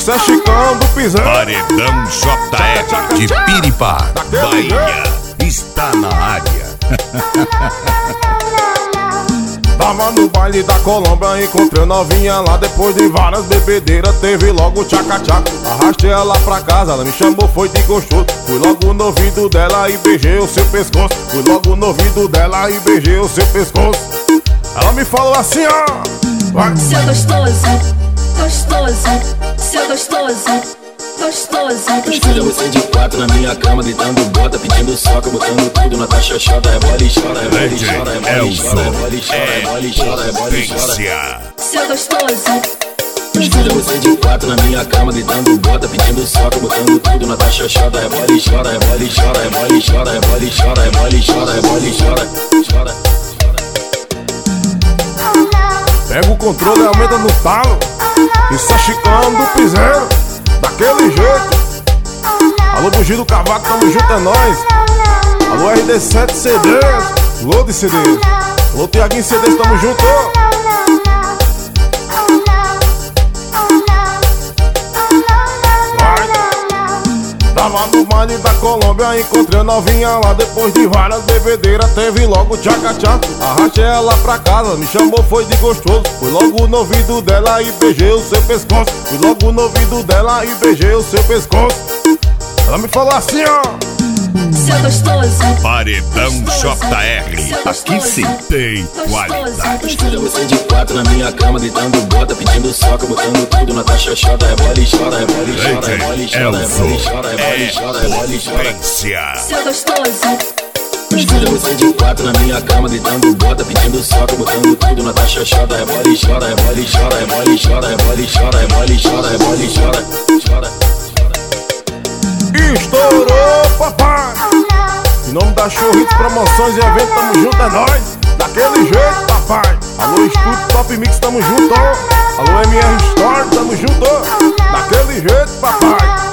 Isso é Chicão do Piseiro. Paredão JR de Piripá, Bahia, está na área. Tava no baile da Colômbia, encontrei novinha lá. Depois de várias bebedeiras, teve logo tchaca-tchaca. Arrastei ela pra casa, ela me chamou, foi de gostoso. Fui logo no ouvido dela e beijei o seu pescoço. Fui logo no ouvido dela e beijei o seu pescoço. Ela me falou assim, ó: vai. Seu gostoso, gostoso, seu gostoso, gostoso. Escolha você de quatro na minha cama, gritando bota, pedindo soca, botando tudo na taxa chota. É bola e chora, é bola e chora, é bola e chora, é bola e chora, é bola e chora, é bola e chora. Seu gostoso. Escolha você de quatro na minha cama, gritando bota, pedindo soca, botando tudo na taxa chota. É bola e chora, é bola e chora, é bola e chora, é bola e chora, é bola e chora, é bola e chora, chora. Pega o controle e aumenta no talo. Isso é Chicão do Piseiro, daquele jeito. Alô, Bugi do Cavaco, tamo junto, é nóis. Alô, RD7 CDs, Load CDs. Alô, Tiaguinho CDs, tamo junto. Tava no baile da Colômbia, encontrei a novinha lá. Depois de várias bebedeiras, teve logo tchaca-tchaca. Arrastei ela pra casa, me chamou, foi de gostoso. Fui logo no ouvido dela e beijei o seu pescoço. Fui logo no ouvido dela e beijei o seu pescoço. Ela me falou assim, ó: Seu gostoso. Paredão JR, aqui sim tem qualidade. Escolha você de quatro na minha cama, gritando bota, pedindo soca, botando tudo na taxa chota. É bola e chora, é bola e chora, é bola e chora, é bola e chora, é bola e chora, é bola e chora. Seu gostoso. Escolha você de quatro na minha cama, gritando bota, pedindo soca, botando tudo na taxa chota. É bola e chora, é bola e chora, é bola e chora, é bola e chora, é bola e chora, é bola e chora, chora. Estourou, papai! Em nome da Chorritos Promoções e Eventos, tamo junto, é nóis. Daquele jeito, papai. Alô, Estúdio Top Mix, tamo junto. Alô, MR Store, tamo junto. Daquele jeito, papai.